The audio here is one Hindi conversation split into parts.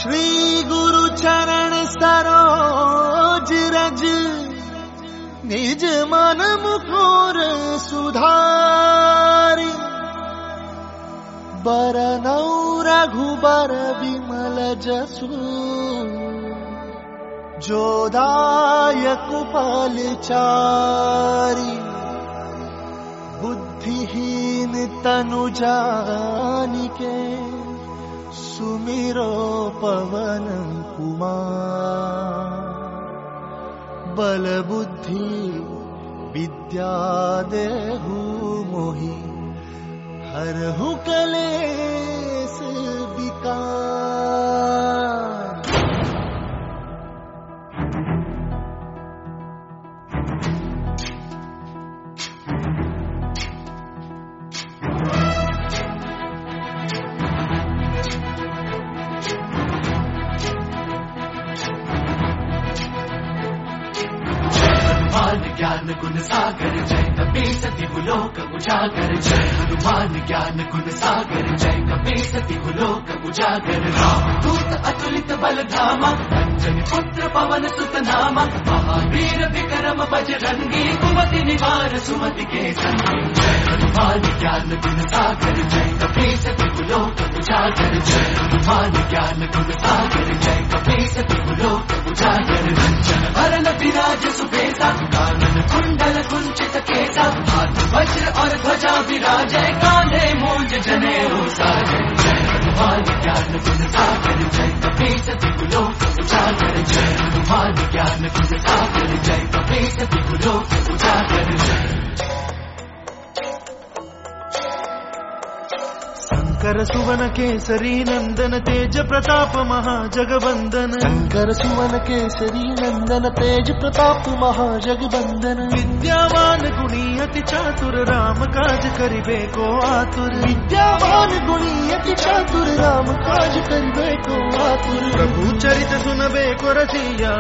श्री गुरु चरण सरोज रज, निज मन मुकुर सुधारि। बरनौ रघुबर विमल जसु, जो दायक फलचारि। बुद्धिहीन तनु जानिके, सुमिरो पवन कुमार। बल बुद्धि विद्या देहु मोहि, हरहु कलेस विकार। ज्ञान गुण सागर जय कपीस तिहुलोक उजागर। जय हनुमान ज्ञान गुण सागर जय कपीस तिहुलोक उजागर। रामदूत अतुलित बल धामा, अंजनी पुत्र पवन सुत नामा। महावीर विक्रम बजरंगी, कुमति निवार सुमति के संगी। जय हनुमान ज्ञान गुण सागर जय कपीस तिहुलोक उजागर। जय हनुमान ज्ञान गुण सागर जय कपीस तिहुलोक उजागर। रंजन भरन विराज सुबेसा, कानन कुंडल कुंचित केसा। हाथ वज्र और ध्वजा विराजय, कांधे मूंज जनेऊ साजय। जय हनुमान ज्ञान गुण सागर जय कपीस तिहुलोक उजागर। जय हनुमान ज्ञान गुण सागर जय कपीस तिहुलोक उजागर। शंकर सुवन केसरी नंदन, तेज प्रताप महाजगवंदन। शंकर सुवन केसरी नंदन, तेज प्रताप महाजगवंदन। विद्यावान गुणी अति चातुर, राम काज करिबे को आतुर। विद्यावान गुणी अति चातुर, राम काज करिबे को आतुर। प्रभु चरित सुनबे को रसिया,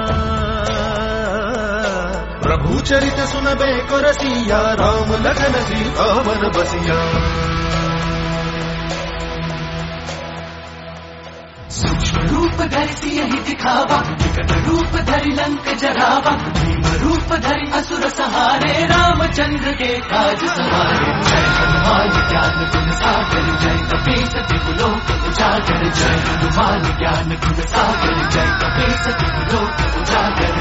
प्रभु चरित सुनबे को रसिया। राम लखन सीता मन बसिया। सूक्ष्म रूप धरि सियहि दिखावा, विकट रूप धरि लंक जरावा। भीम रूप धरि असुर सहारे, रामचंद्र के काज सवारे। जय हनुमान ज्ञान गुण सागर जय कपीस तिहुलोक उजागर। जय हनुमान ज्ञान गुण सागर जय कपीस तिहुलोक उजागर।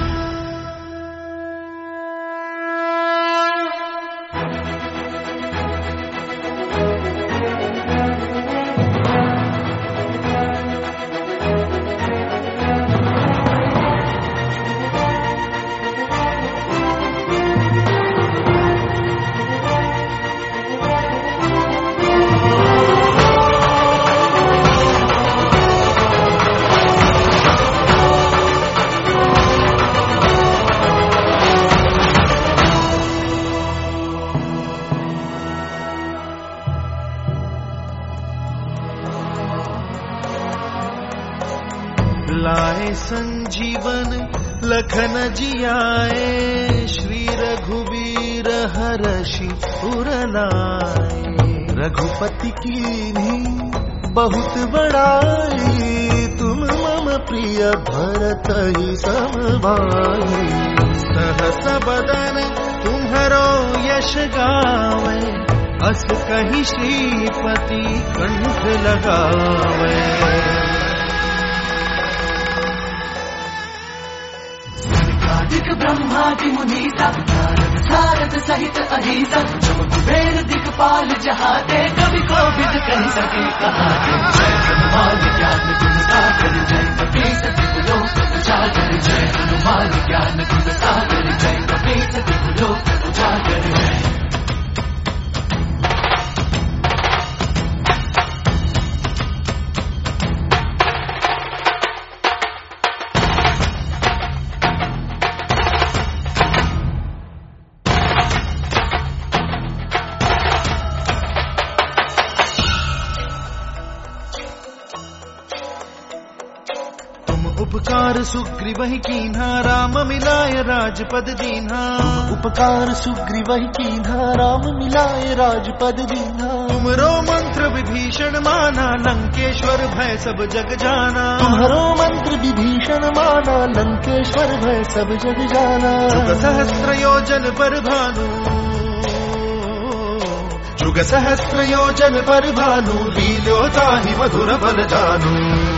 लाए संजीवन लखन जियाए, श्री रघुवीर हरषि उर लाए। रघुपति कीन्ही बहुत बड़ाई, तुम मम प्रिय भरत ही सम भाई। सहस बदन तुम्हरो यश गावे, अस कहि श्रीपति कंठ लगावे। दिक ब्रह्मादि मुनीसा, नारद सारद सहित अहिसा। जम कुबेर दिक्पाल जहाते, कवि कोविद कहि सके कहाते। जय हनुमान ज्ञान गुण सागर जय कपीस तिहुलोक उजागर। जय हनुमान ज्ञान गुण सागर जय कपीस तिहुलोक उजागर। उपकार उपकार सुग्रीव कीन्हा राम मिलाय राजपद दीन्हा। उपकार सुग्रीव कीन्हा राम मिलाय राजपद दीन्हा। तुमरो मंत्र विभीषण माना लंकेश्वर भय सब जग जाना। तुम्हारो मंत्र विभीषण माना लंकेश्वर भय सब जग जाना। जुग सहस्त्र योजन पर भानु, जुग सहस्त्र योजन पर भानु, लील्यो ताहि मधुर बल जानु।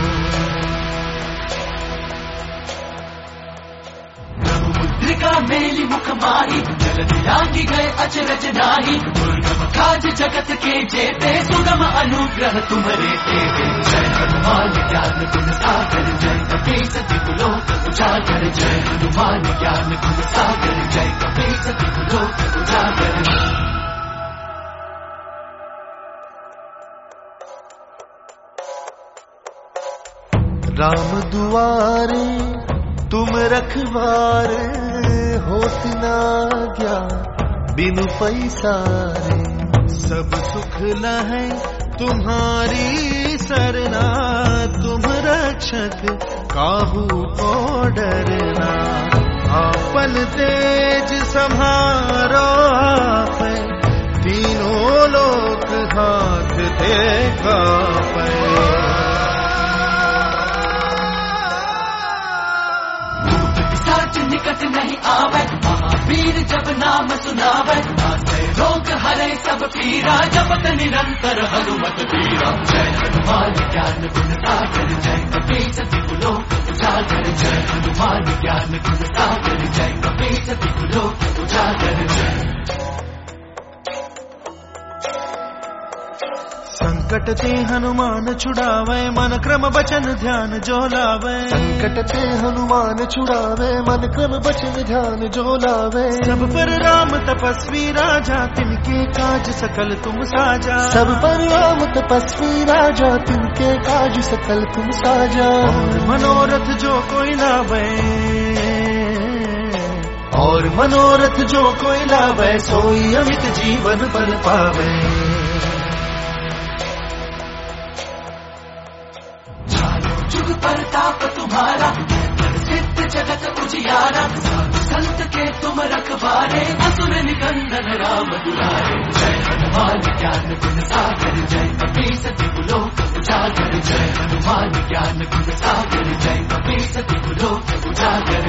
मुद्रिका मेली मुख माही, जलधि लांघि गए अचरज नाही। दुर्गम काज जगत के जेते, सुगम अनुग्रह तुम्हारे तेते। जय हनुमान ज्ञान गुण सागर, जय कपीस तिहु लोक उजागर। जय हनुमान ज्ञान गुण सागर, जय कपीस तिहु लोक उजागर। राम दुआरे तुम रखवारे, होत न ज्ञान बिनु पैसारे। सब सुख लहै तुम्हारी सरना, तुम रक्षक काहू को डरना। आपन तेज सम्हारो आपै, तीनों लोक हाथ दे कापै। निकट नहीं आवे, महावीर जब नाम सुनावे। नासै रोग हरे सब पीरा, जपत निरंतर हनुमत पीरा। जय हनुमान ज्ञान गुण सागर, जय कपीस तिहु लोक उजागर। जय हनुमान ज्ञान गुण सागर, जय कपीस तिहु लोक उजागर। संकट ते हनुमान छुड़ावे, मन क्रम बचन ध्यान जो लावे। संकट ते हनुमान छुड़ावे, मन क्रम बचन ध्यान जो लावे। सब पर राम तपस्वी राजा, तिनके काज सकल तुम साजा। सब पर राम तपस्वी राजा, तिनके काज सकल तुम साजा। और मनोरथ जो कोई लावे, और मनोरथ जो कोई लावे, सोई अमित जीवन बल पावे। जुग परताप तुम्हारा, सिद्ध जगत उजियारा। साधु संत के तुम रखवारे, असुर निकंदन राम दुलारे। जय हनुमान ज्ञान गुण सागर, जय कपीस तिहु लोक उजागर। जय हनुमान ज्ञान गुण सागर, जय कपीस तिहु लोक उजागर।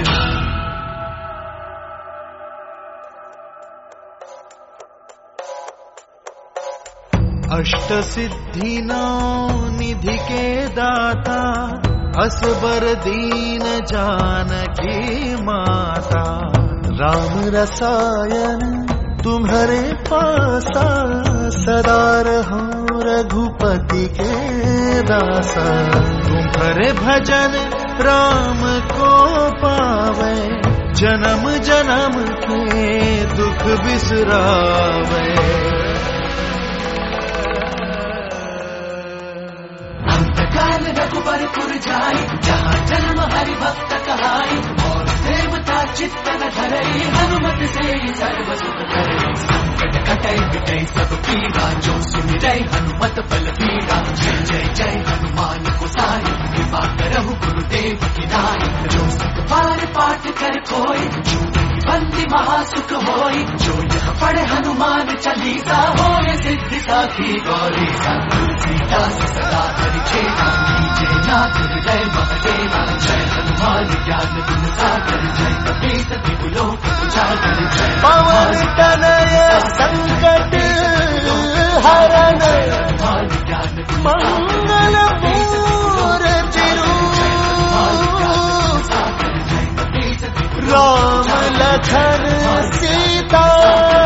अष्ट सिद्धि नौ निधि के दाता, असबर दीन जानकी माता। राम रसायन तुम्हारे पासा, सदा रहो रघुपति के दासा। तुम्हारे भजन राम को पावे, जन्म जन्म के दुख बिसरावे। काल रघुबरपुर जाई, जहाँ जन्म हरि भक्त कहाई। और देवता चित्त न धरई, हनुमत से सर्व सुख करई। संकट कटै मिटै सब पीरा, जो सुमिरै हनुमत बल बीरा। जय जय जय हनुमान गोसाई, कृपा करहु गुरुदेव की नाई। जो सुख पार पाठ कर कोई, बंदी महासुख होई। जो यह पढ़े हनुमान चालीसा, होय सिद्धि साखी गौरी। तुलसीदास सदा हरि चेरा, कीजे नाथ हृदय महदेवा। जय हनुमान ज्ञान गुण सागर, जय कपीस तिहु लोक उजागर। जय पवन तनय संकट हरण, मंगल मूर्ति राम लखन सीता।